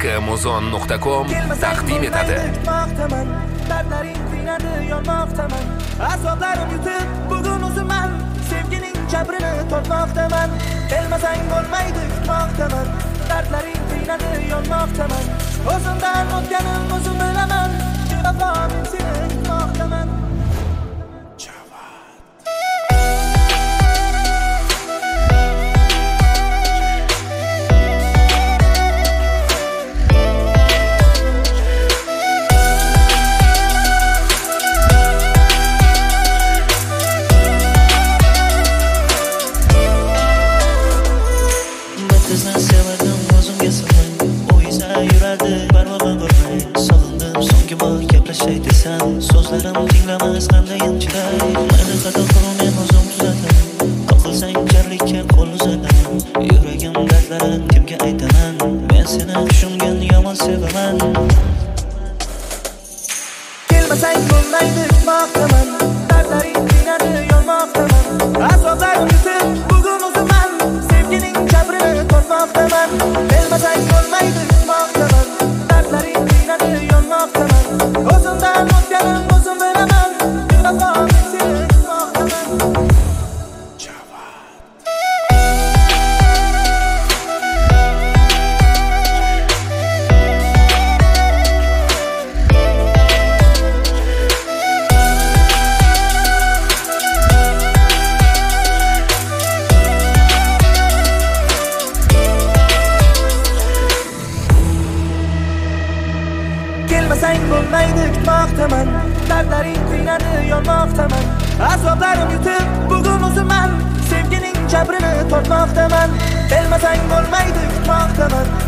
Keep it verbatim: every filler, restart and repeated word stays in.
muzon nuqta com taqdim etadi. Dardlaring qiynadi, yonmoqdaman. Asoblarim yutib, bugun o'zimman. Sevgining jabrini tortmoqdaman. Kelmasang bo'lmaydi, kutmoqdaman. Dardlaring qiynadi, yonmoqdaman. O'zimdan o'tganim o'zim bilaman. Bevafo men seni kutmoqdaman. Bizden sevdim o'zimga sig'may, u esa yuradi barvaqt bo'lmay. Sog'indim so'nggi bor gaplashay desam, so'zlarim tinglamas qandayin chiray. Mayli xato qilib men o'zim tuzataman, qoqilsang jarlikka qo'l uzataman. Yuragim dardlarim kimga aytaman, men seni tushungan yomon sevaman. Kelmasang bo'lmaydi, kutmoqdaman. Dardlaring qiynadi, yonmoqdaman. Asoblarim yutib, bugun o'zimman. Sevgining jabrini tortmoqdaman. Kelmasang bo'lmaydi, kutmoqdaman. Dardlaring qiynadi, yonmoqdaman. O'zimdan o'tganim o'zim bilaman. Bevafo men seni kutmoqdaman. Kelmasang bo'lmaydi, kutmoqdaman. Dardlaring qiynadi, yonmoqdaman. Asoblarim yutib, bugun o'zimman. Sevgining jabrini tortmoqdaman. Kelmasang bo'lmaydi, kutmoqdaman.